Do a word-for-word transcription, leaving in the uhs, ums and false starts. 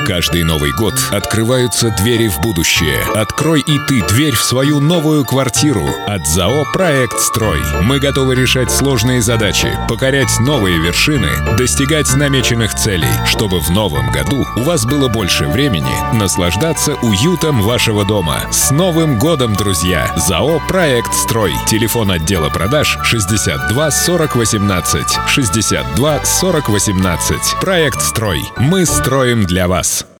Каждый Новый год открываются двери в будущее. Открой и ты дверь в свою новую квартиру от ЗАО «Проект Строй». Мы готовы решать сложные задачи, покорять новые вершины, достигать намеченных целей, чтобы в новом году у вас было больше времени наслаждаться уютом вашего дома. С Новым годом, друзья! ЗАО «Проект Строй». Телефон отдела продаж шестьдесят два сорок восемнадцать. шестьдесят два сорок восемнадцать. «Проект Строй». Мы строим для вас.